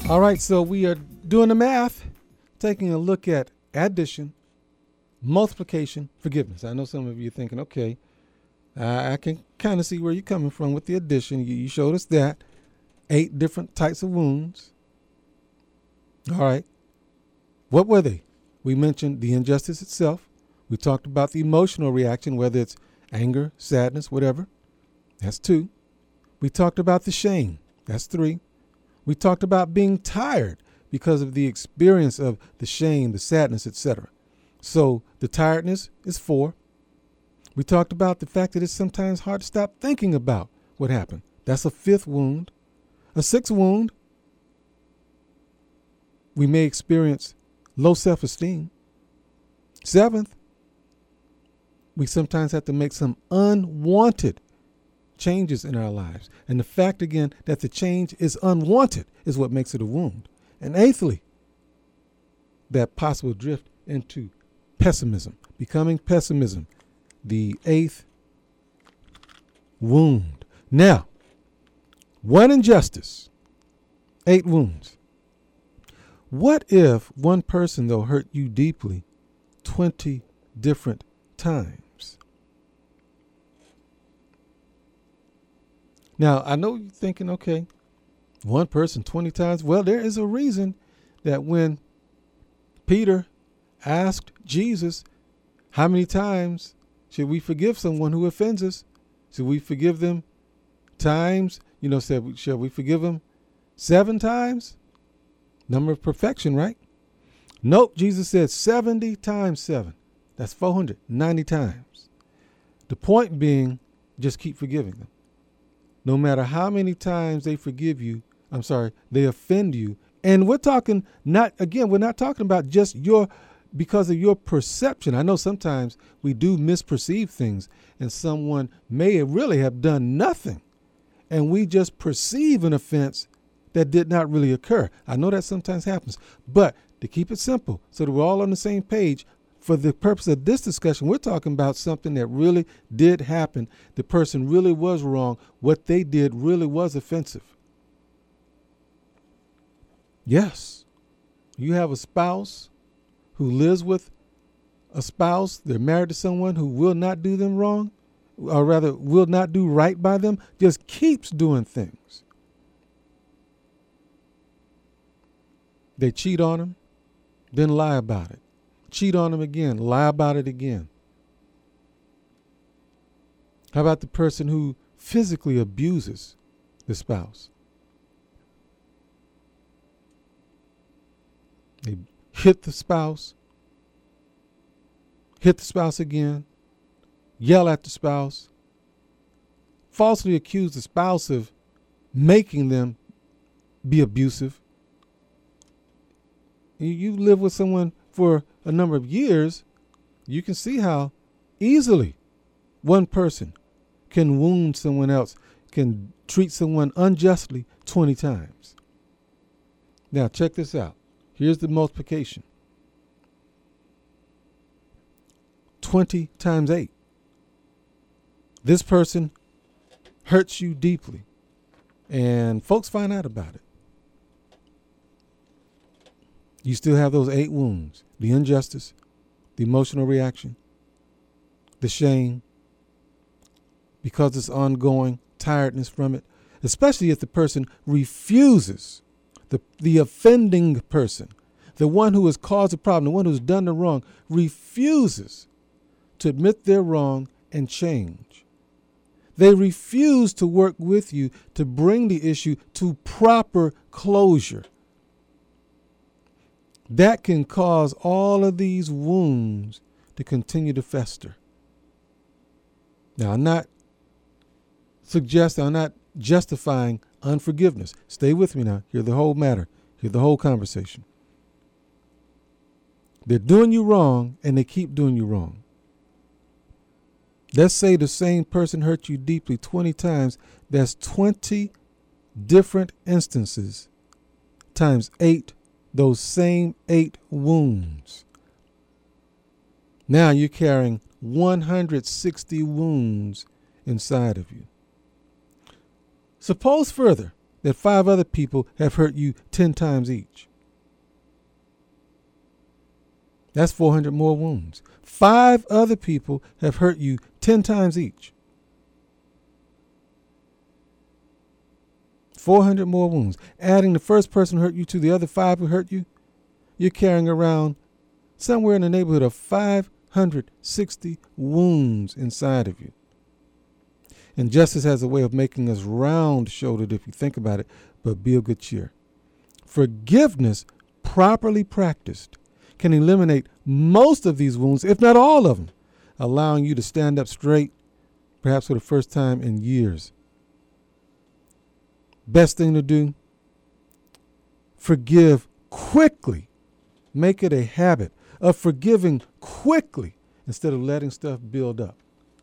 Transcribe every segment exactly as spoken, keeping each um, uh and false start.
All right, so we are doing the math, taking a look at addition, multiplication, forgiveness. I know some of you are thinking, okay, I, I can kind of see where you're coming from with the addition. You, you showed us that. Eight different types of wounds. All right. What were they? We mentioned the injustice itself. We talked about the emotional reaction, whether it's anger, sadness, whatever. That's two. We talked about the shame. That's three. We talked about being tired because of the experience of the shame, the sadness, et cetera. So the tiredness is four. We talked about the fact that it's sometimes hard to stop thinking about what happened. That's a fifth wound. A sixth wound, we may experience low self-esteem. Seventh, we sometimes have to make some unwanted changes in our lives. And the fact, again, that the change is unwanted is what makes it a wound. And eighthly, that possible drift into pessimism, becoming pessimism, the eighth wound. Now, one injustice, eight wounds. What if one person, though, hurt you deeply twenty different times? Now, I know you're thinking, okay, one person twenty times. Well, there is a reason that when Peter asked Jesus, how many times should we forgive someone who offends us? Should we forgive them times? You know, said, shall we forgive them seven times? Number of perfection, right? Nope, Jesus said seventy times seven. That's four hundred ninety times. The point being, just keep forgiving them. No matter how many times they forgive you, I'm sorry, they offend you. And we're talking not, again, we're not talking about just your, because of your perception. I know sometimes we do misperceive things and someone may really have done nothing and we just perceive an offense that did not really occur. I know that sometimes happens, but to keep it simple so that we're all on the same page, for the purpose of this discussion, we're talking about something that really did happen. The person really was wrong. What they did really was offensive. Yes, you have a spouse who lives with a spouse. They're married to someone who will not do them wrong, or rather will not do right by them, just keeps doing things. They cheat on them, then lie about it. Cheat on them again, lie about it again. How about the person who physically abuses the spouse? They hit the spouse, hit the spouse again, yell at the spouse, falsely accuse the spouse of making them be abusive. You live with someone for a number of years, you can see how easily one person can wound someone else, can treat someone unjustly twenty times. Now, check this out. Here's the multiplication. twenty times eight. This person hurts you deeply, and folks find out about it. You still have those eight wounds: the injustice, the emotional reaction, the shame, because it's ongoing, tiredness from it, especially if the person refuses, the, the offending person, the one who has caused the problem, the one who's done the wrong, refuses to admit they're wrong and change. They refuse to work with you to bring the issue to proper closure. That can cause all of these wounds to continue to fester. Now, I'm not suggesting, I'm not justifying unforgiveness. Stay with me now. Hear the whole matter. Hear the whole conversation. They're doing you wrong, and they keep doing you wrong. Let's say the same person hurt you deeply twenty times. That's twenty different instances times eight, those same eight wounds. Now you're carrying one hundred sixty wounds inside of you. Suppose further that five other people have hurt you ten times each. That's four hundred more wounds. Five other people have hurt you ten times each. four hundred more wounds. Adding the first person who hurt you to the other five who hurt you, you're carrying around somewhere in the neighborhood of five hundred sixty wounds inside of you. And justice has a way of making us round-shouldered if you think about it, but be of good cheer. Forgiveness, properly practiced, can eliminate most of these wounds, if not all of them, allowing you to stand up straight, perhaps for the first time in years. Best thing to do, forgive quickly. Make it a habit of forgiving quickly instead of letting stuff build up.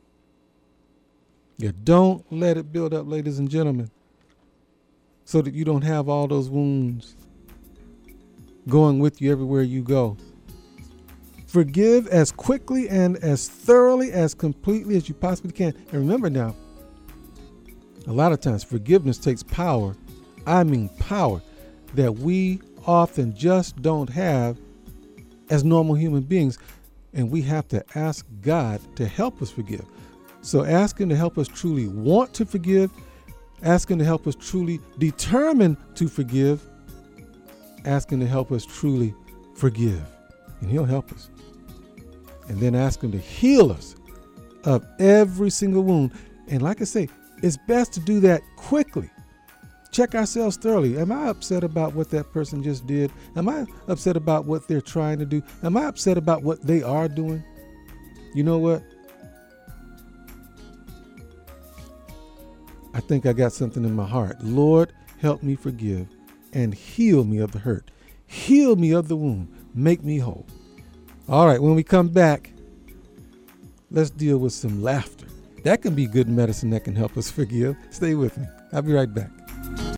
Yeah, don't let it build up, ladies and gentlemen, so that you don't have all those wounds going with you everywhere you go. Forgive as quickly and as thoroughly, as completely as you possibly can. And remember now, a lot of times forgiveness takes power. I mean power that we often just don't have as normal human beings. And we have to ask God to help us forgive. So ask him to help us truly want to forgive. Ask him to help us truly determine to forgive. Ask him to help us truly forgive. And he'll help us. And then ask him to heal us of every single wound. And like I say, it's best to do that quickly. Check ourselves thoroughly. Am I upset about what that person just did? Am I upset about what they're trying to do? Am I upset about what they are doing? You know what? I think I got something in my heart. Lord, help me forgive and heal me of the hurt. Heal me of the wound. Make me whole. All right, when we come back, let's deal with some laughter. That can be good medicine that can help us forgive. Stay with me. I'll be right back.